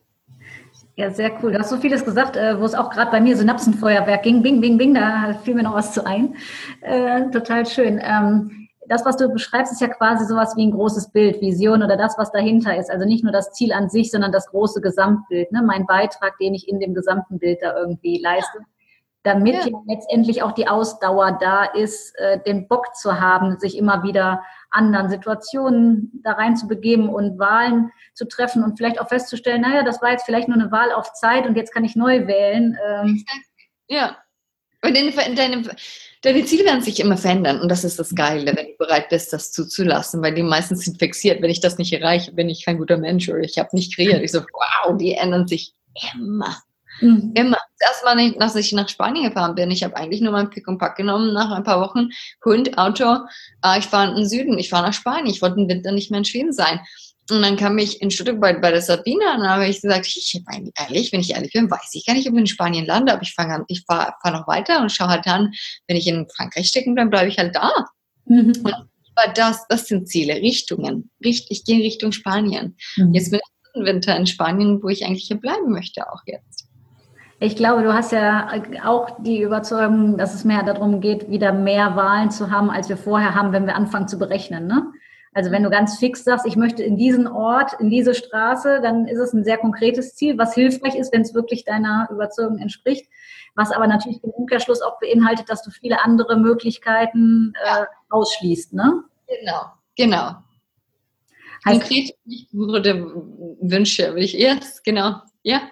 Ja, sehr cool. Du hast so vieles gesagt, wo es auch gerade bei mir Synapsenfeuerwerk ging. Bing, bing, bing, da fiel mir noch was zu ein. Äh, total schön. Ähm, Das, was du beschreibst, ist ja quasi sowas wie ein großes Bild, Vision oder das, was dahinter ist. Also nicht nur das Ziel an sich, sondern das große Gesamtbild, ne? Mein Beitrag, den ich in dem gesamten Bild da irgendwie leiste, damit ja, ja letztendlich auch die Ausdauer da ist, äh, den Bock zu haben, sich immer wieder anderen Situationen da rein zu begeben und Wahlen zu treffen und vielleicht auch festzustellen, naja, das war jetzt vielleicht nur eine Wahl auf Zeit und jetzt kann ich neu wählen. Ähm, ja, und in, in deinem... Deine Ziele werden sich immer verändern und das ist das Geile, wenn du bereit bist, das zuzulassen, weil die meisten sind fixiert. Wenn ich das nicht erreiche, bin ich kein guter Mensch oder ich habe nicht kreiert. Ich so, wow, die ändern sich immer. Mhm. Immer. Das erste Mal, als ich nach Spanien gefahren bin, ich habe eigentlich nur mein Pick und Pack genommen nach ein paar Wochen. Hund, Auto, ich fahre in den Süden, ich fahre nach Spanien. Ich wollte im Winter nicht mehr in Schweden sein. Und dann kam ich in Stuttgart bei, bei der Sabine und dann habe ich gesagt, ich bin ehrlich, wenn ich ehrlich bin, weiß ich gar nicht, ob ich in Spanien lande, aber ich fange an, ich fahre fahr noch weiter und schaue halt an, wenn ich in Frankreich stecken bleibe, bleibe ich halt da. Mhm. Und das, das sind Ziele, Richtungen. Richt, ich gehe in Richtung Spanien. Mhm. Jetzt bin ich im Winter in Spanien, wo ich eigentlich hier bleiben möchte, auch jetzt. Ich glaube, du hast ja auch die Überzeugung, dass es mehr darum geht, wieder mehr Wahlen zu haben, als wir vorher haben, wenn wir anfangen zu berechnen, ne? Also wenn du ganz fix sagst, ich möchte in diesen Ort, in diese Straße, dann ist es ein sehr konkretes Ziel, was hilfreich ist, wenn es wirklich deiner Überzeugung entspricht, was aber natürlich im Umkehrschluss auch beinhaltet, dass du viele andere Möglichkeiten äh, ausschließt, ne? Genau, genau. Heißt, konkret nicht wurde Wünsche, will ich erst, genau, ja.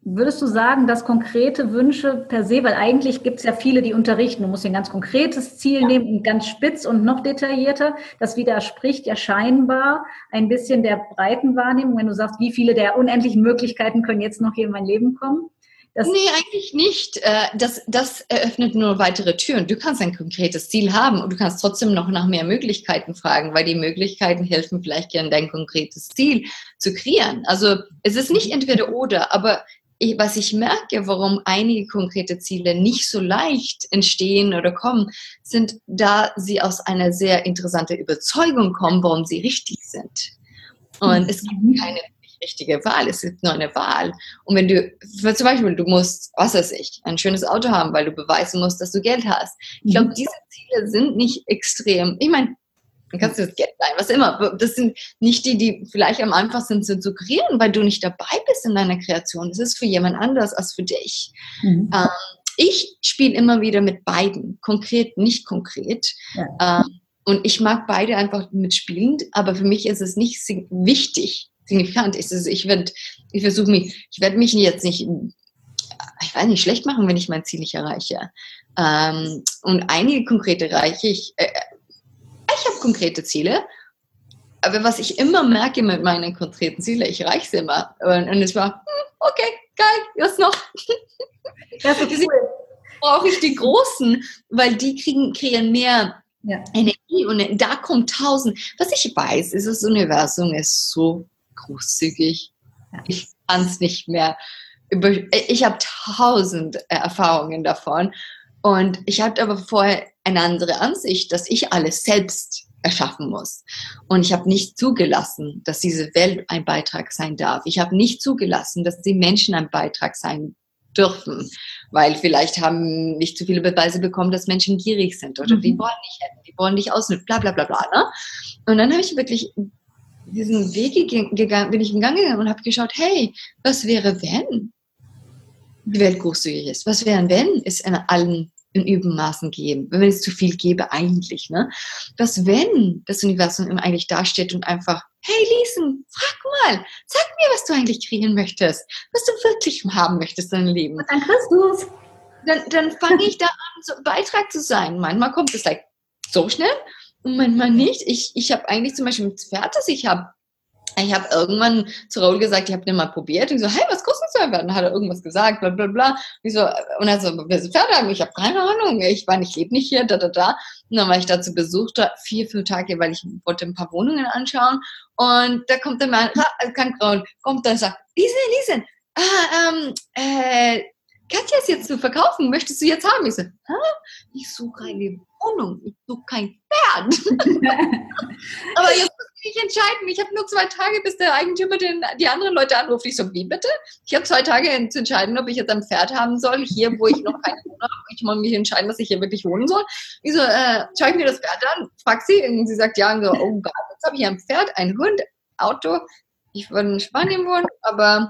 Würdest du sagen, dass konkrete Wünsche per se, weil eigentlich gibt es ja viele, die unterrichten, du musst ein ganz konkretes Ziel Ja. nehmen und ganz spitz und noch detaillierter, das widerspricht ja scheinbar ein bisschen der breiten Wahrnehmung, wenn du sagst, wie viele der unendlichen Möglichkeiten können jetzt noch hier in mein Leben kommen? Das Nee, eigentlich nicht. Äh, Das, das eröffnet nur weitere Türen. Du kannst ein konkretes Ziel haben und du kannst trotzdem noch nach mehr Möglichkeiten fragen, weil die Möglichkeiten helfen vielleicht gerne dein konkretes Ziel zu kreieren. Also es ist nicht entweder oder, aber ich, was ich merke, warum einige konkrete Ziele nicht so leicht entstehen oder kommen, sind, da sie aus einer sehr interessanten Überzeugung kommen, warum sie richtig sind. Und es gibt keine richtige Wahl, es gibt nur eine Wahl. Und wenn du, für zum Beispiel, du musst, was weiß ich, ein schönes Auto haben, weil du beweisen musst, dass du Geld hast. Ich glaube, diese Ziele sind nicht extrem, ich meine, dann kannst du das Geld leihen, was immer. Das sind nicht die, die vielleicht am einfachsten sind zu kreieren, weil du nicht dabei bist in deiner Kreation. Das ist für jemand anders als für dich. Mhm. Ähm, ich spiele immer wieder mit beiden, konkret, nicht konkret. Ja. Ähm, und ich mag beide einfach mitspielen, aber für mich ist es nicht wichtig, signifikant ist es. Ich werde, ich versuche mich, ich werde mich jetzt nicht, ich weiß nicht, schlecht machen, wenn ich mein Ziel nicht erreiche. Ähm, und einige konkrete erreiche ich, äh, ich habe konkrete Ziele, aber was ich immer merke mit meinen konkreten Zielen, ich erreiche sie immer. Und, und es war, hm, okay, geil, was noch? Das ist cool. Brauche ich die Großen, weil die kriegen, kreieren mehr ja. Energie und da kommt tausend. Was ich weiß, ist, das Universum ist so großzügig. Ich kann es nicht mehr. Ich habe tausend Erfahrungen davon und ich hatte aber vorher eine andere Ansicht, dass ich alles selbst erschaffen muss. Und ich habe nicht zugelassen, dass diese Welt ein Beitrag sein darf. Ich habe nicht zugelassen, dass die Menschen ein Beitrag sein dürfen, weil vielleicht haben nicht zu viele Beweise bekommen, dass Menschen gierig sind oder mhm. die wollen nicht hätten, die wollen nicht ausnutzen, bla bla bla bla. Ne? Und dann habe ich wirklich diesen Weg gegangen, bin ich gegangen und habe geschaut, hey, was wäre, wenn die Welt großzügig ist? Was wäre, wenn es in allen in Übermaßen geben, wenn es zu viel gäbe eigentlich, ne? Was, wenn das Universum eigentlich dasteht und einfach, hey Liesen, frag mal, sag mir, was du eigentlich kriegen möchtest, was du wirklich haben möchtest in deinem Leben. Und dann kriegst du es. Dann, dann fange ich da an, so ein Beitrag zu sein. Manchmal kommt es like, so schnell und manchmal nicht. Ich, ich habe eigentlich zum Beispiel mit Pferd, das ich habe, ich habe irgendwann zu Raoul gesagt, ich habe den mal probiert und ich so, hey, was kostet das? Und dann hat er irgendwas gesagt, bla bla bla. Und ich so, und er so, wir sind Pferde haben, ich habe keine Ahnung, ich war nicht, lebe nicht hier, da da da. Und dann war ich da zu Besuch, da vier, fünf Tage, weil ich wollte ein paar Wohnungen anschauen. Und da kommt der Mann, kein Raoul, kommt dann und sagt, Liesen, Liesen, ah, ähm, äh, Katja ist jetzt zu verkaufen, möchtest du jetzt haben? Ich so, hä? Ich suche eine Wohnung, ich suche kein Pferd. Aber jetzt muss ich mich entscheiden, ich habe nur zwei Tage, bis der Eigentümer den, die anderen Leute anruft. Ich so, wie bitte? Ich habe zwei Tage zu entscheiden, ob ich jetzt ein Pferd haben soll, hier, wo ich noch keine Wohnung habe. Ich muss mich entscheiden, dass ich hier wirklich wohnen soll. Ich so, äh, schaue ich mir das Pferd an, frag sie, und sie sagt ja, und so, oh Gott, jetzt habe ich ein Pferd, ein Hund, Auto. Ich würde in Spanien wohnen, aber...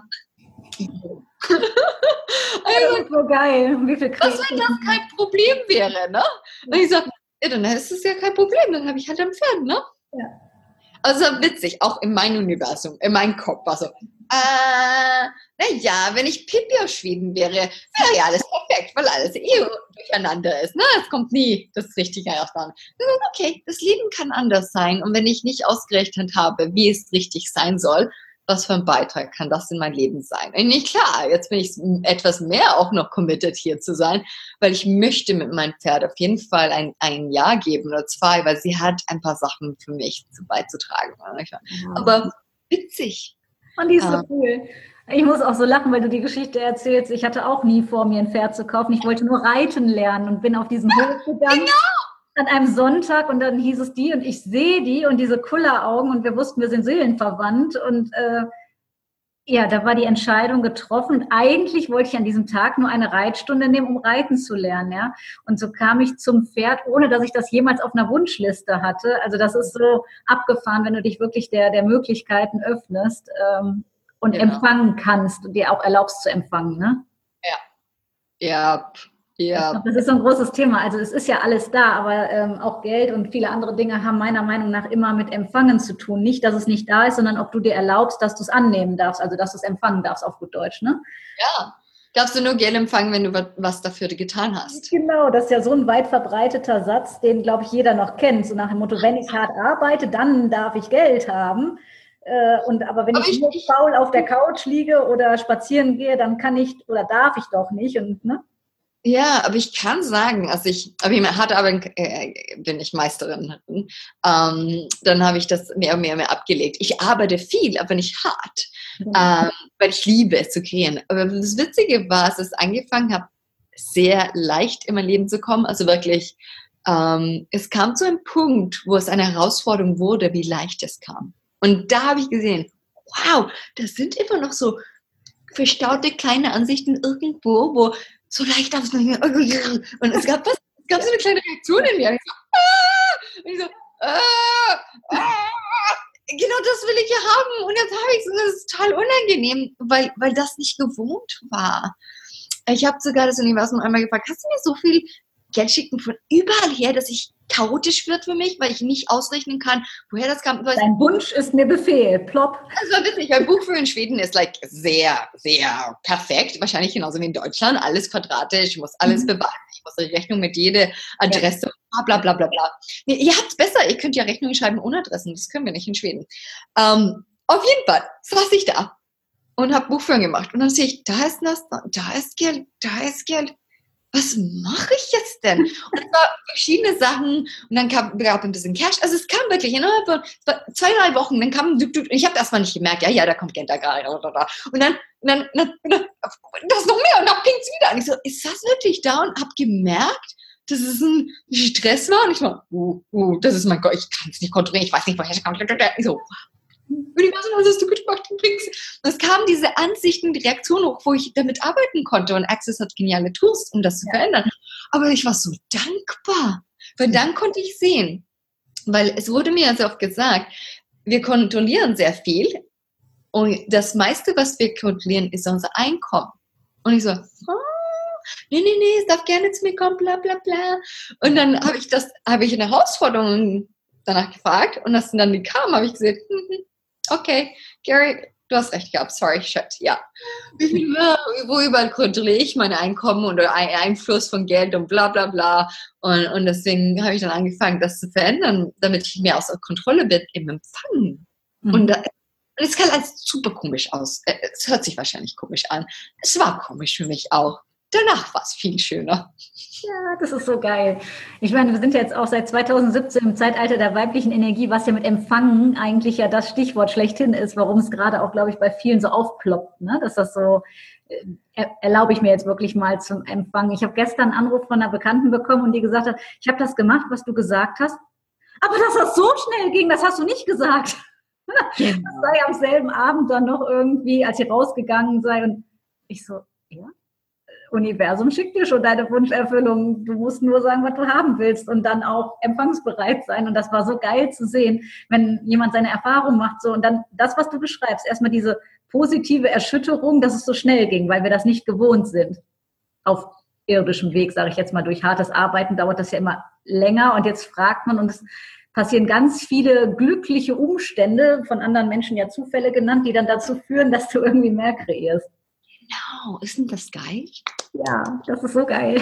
Also, so geil. Wie viel was, wenn das kein Problem wäre, ne? Und ich so, ja, dann ist es ja kein Problem, dann habe ich halt ein Pferd, ne? Ja. Also witzig, auch in meinem Universum, in meinem Kopf. Also, äh, naja, wenn ich Pippi aus Schweden wäre, wäre ja alles perfekt, weil alles eh durcheinander ist, ne? Es kommt nie das Richtige erfahren. Okay, das Leben kann anders sein und wenn ich nicht ausgerechnet habe, wie es richtig sein soll, was für ein Beitrag kann das in mein Leben sein? Und nicht klar, jetzt bin ich etwas mehr auch noch committed hier zu sein, weil ich möchte mit meinem Pferd auf jeden Fall ein, ein Jahr geben oder zwei, weil sie hat ein paar Sachen für mich zu beizutragen. Aber witzig. Und die ist so cool. Ich muss auch so lachen, weil du die Geschichte erzählst. Ich hatte auch nie vor, mir ein Pferd zu kaufen. Ich wollte nur reiten lernen und bin auf diesen Hof gegangen. Genau. An einem Sonntag und dann hieß es die und ich sehe die und diese Kulleraugen und wir wussten, wir sind seelenverwandt und äh, ja, da war die Entscheidung getroffen. Und eigentlich wollte ich an diesem Tag nur eine Reitstunde nehmen, um reiten zu lernen, ja. Und so kam ich zum Pferd, ohne dass ich das jemals auf einer Wunschliste hatte. Also das ist so abgefahren, wenn du dich wirklich der, der Möglichkeiten öffnest ähm, und genau. empfangen kannst und dir auch erlaubst zu empfangen, ne? Ja. Ja. Ja. Ich glaub, das ist so ein großes Thema. Also es ist ja alles da, aber ähm, auch Geld und viele andere Dinge haben meiner Meinung nach immer mit Empfangen zu tun. Nicht, dass es nicht da ist, sondern ob du dir erlaubst, dass du es annehmen darfst, also dass du es empfangen darfst, auf gut Deutsch, ne? Ja. Darfst du nur Geld empfangen, wenn du was dafür getan hast. Genau, das ist ja so ein weit verbreiteter Satz, den, glaube ich, jeder noch kennt. So nach dem Motto, wenn ich hart arbeite, dann darf ich Geld haben. Äh, und aber wenn aber ich, ich nur faul auf der Couch liege oder spazieren gehe, dann kann ich oder darf ich doch nicht. Und, ne? Ja, aber ich kann sagen, als ich, aber ich hart arbeiten äh, bin ich Meisterin, ähm, dann habe ich das mehr und mehr, mehr abgelegt. Ich arbeite viel, aber nicht hart, mhm. ähm, weil ich liebe es zu kreieren. Aber das Witzige war, dass ich angefangen habe, sehr leicht in mein Leben zu kommen, also wirklich, ähm, es kam zu einem Punkt, wo es eine Herausforderung wurde, wie leicht es kam. Und da habe ich gesehen, wow, das sind immer noch so verstaute kleine Ansichten irgendwo, wo so leicht auf und es gab was, es gab so eine kleine Reaktion in mir. Und ich so, ah! Und ich so, ah! Ah! Genau das will ich ja haben. Und jetzt habe ich es und das ist total unangenehm, weil, weil das nicht gewohnt war. Ich habe sogar das Universum einmal gefragt, hast du mir so viel Geld schicken von überall her, dass ich chaotisch wird für mich, weil ich nicht ausrechnen kann, woher das kam. Dein Wunsch ist mir Befehl, plopp. Das war witzig, weil Buchführung in Schweden ist like sehr, sehr perfekt, wahrscheinlich genauso wie in Deutschland, alles quadratisch, ich muss alles mhm. beweisen, ich muss die Rechnung mit jeder Adresse, ja. bla bla bla bla. Nee, ihr habt es besser, ihr könnt ja Rechnungen schreiben ohne Adressen, das können wir nicht in Schweden. Ähm, auf jeden Fall saß ich da und habe Buchführung gemacht und dann sehe ich, da ist das, da ist Geld, da ist Geld. Was mache ich jetzt denn? Und es waren verschiedene Sachen und dann kam, gab ein bisschen Cash. Also es kam wirklich innerhalb von zwei, drei Wochen, dann kam, ich habe erstmal nicht gemerkt, ja, ja, da kommt Geld da gerade. Und dann, und dann, dann, dann das noch mehr und dann ging es wieder an. Ich so, ist das wirklich da? Und habe gemerkt, dass es ein Stress war. Und ich war, uh, uh, das ist mein Gott, ich kann es nicht kontrollieren, ich weiß nicht, woher es kommt. Ich so, Universum, was hast du gut gemacht? Es kamen diese Ansichten, die Reaktionen hoch, wo ich damit arbeiten konnte. Und Access hat geniale Tools, um das zu ja. verändern. Aber ich war so dankbar, weil dann konnte ich sehen, weil es wurde mir sehr oft gesagt, wir kontrollieren sehr viel und das meiste, was wir kontrollieren, ist unser Einkommen. Und ich so, oh, nee, nee, nee, es darf gerne zu mir kommen, bla, bla, bla. Und dann habe ich das, habe ich eine Herausforderung danach gefragt und als dann die kam, habe ich gesagt, hm, okay, Gary, du hast recht gehabt, sorry, shit, ja. Wie viel, wo überall kontrolliere ich mein Einkommen und Einfluss von Geld und bla bla bla. Und, und deswegen habe ich dann angefangen, das zu verändern, damit ich mehr außer Kontrolle bin im Empfangen. Mhm. Und da, es kann alles super komisch aus. Es hört sich wahrscheinlich komisch an. Es war komisch für mich auch. Danach war es viel schöner. Ja, das ist so geil. Ich meine, wir sind ja jetzt auch seit zweitausendsiebzehn im Zeitalter der weiblichen Energie, was ja mit Empfangen eigentlich ja das Stichwort schlechthin ist, warum es gerade auch, glaube ich, bei vielen so aufploppt, ne? Dass das so, äh, erlaube ich mir jetzt wirklich mal zum Empfangen. Ich habe gestern einen Anruf von einer Bekannten bekommen und die gesagt hat, ich habe das gemacht, was du gesagt hast, aber dass das so schnell ging, das hast du nicht gesagt. Genau. Das sei am selben Abend dann noch irgendwie, als sie rausgegangen sei und ich so, ja? Universum schickt dir schon deine Wunscherfüllung. Du musst nur sagen, was du haben willst und dann auch empfangsbereit sein. Und das war so geil zu sehen, wenn jemand seine Erfahrung macht so und dann das, was du beschreibst, erstmal diese positive Erschütterung, dass es so schnell ging, weil wir das nicht gewohnt sind. Auf irdischem Weg, sage ich jetzt mal, durch hartes Arbeiten dauert das ja immer länger und jetzt fragt man und es passieren ganz viele glückliche Umstände, von anderen Menschen ja Zufälle genannt, die dann dazu führen, dass du irgendwie mehr kreierst. Genau, ist denn das geil? Ja, das ist so geil.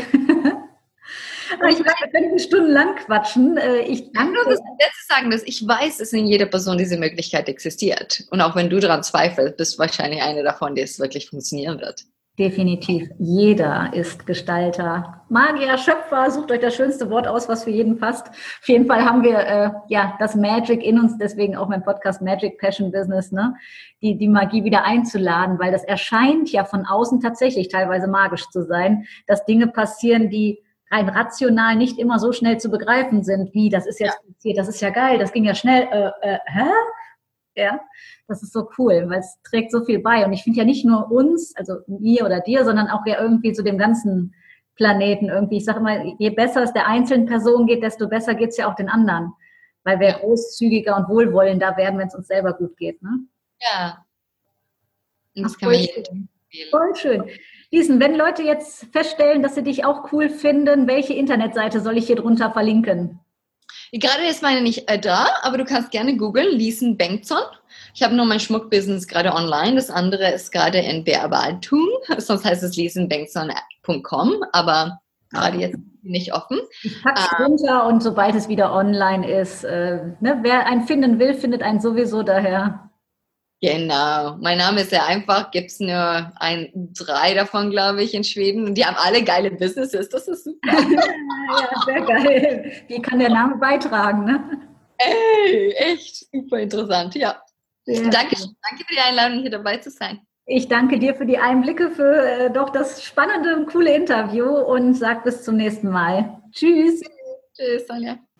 Aber ich weiß, wir können stundenlang quatschen. Ich danke. Ich kann das sagen, dass ich weiß, dass in jeder Person diese Möglichkeit existiert. Und auch wenn du daran zweifelst, bist du wahrscheinlich eine davon, die es wirklich funktionieren wird. Definitiv. Jeder ist Gestalter. Magier, Schöpfer, sucht euch das schönste Wort aus, was für jeden passt. Auf jeden Fall haben wir äh, ja das Magic in uns, deswegen auch mein Podcast Magic Passion Business, ne? Die, die Magie wieder einzuladen, weil das erscheint ja von außen tatsächlich teilweise magisch zu sein, dass Dinge passieren, die rein rational nicht immer so schnell zu begreifen sind, wie das ist jetzt ja. passiert, das ist ja geil, das ging ja schnell, äh, äh, hä? Ja, das ist so cool, weil es trägt so viel bei. Und ich finde ja nicht nur uns, also mir oder dir, sondern auch ja irgendwie zu dem ganzen Planeten irgendwie. Ich sage immer, je besser es der einzelnen Person geht, desto besser geht es ja auch den anderen. Weil wir großzügiger und wohlwollender werden, wenn es uns selber gut geht. Ne? Ja. Und das kann man jedem, Voll schön. Liesen, wenn Leute jetzt feststellen, dass sie dich auch cool finden, welche Internetseite soll ich hier drunter verlinken? Gerade ist meine nicht äh, da, aber du kannst gerne googeln, Liesen Bengtson. Ich habe nur mein Schmuckbusiness gerade online, das andere ist gerade in Bearbeitung, sonst heißt es liesen bengtson punkt com, aber gerade jetzt nicht offen. Ich packe es ähm, runter und sobald es wieder online ist, äh, ne, wer einen finden will, findet einen sowieso daher. Genau, mein Name ist sehr einfach, gibt es nur ein, drei davon, glaube ich, in Schweden und die haben alle geile Businesses, das ist super. Ja, sehr geil. Wie kann der Name beitragen, ne? Ey, echt super interessant, ja. Sehr danke, danke für die Einladung, hier dabei zu sein. Ich danke dir für die Einblicke, für äh, doch das spannende und coole Interview und sag bis zum nächsten Mal. Tschüss. Tschüss, Sonja.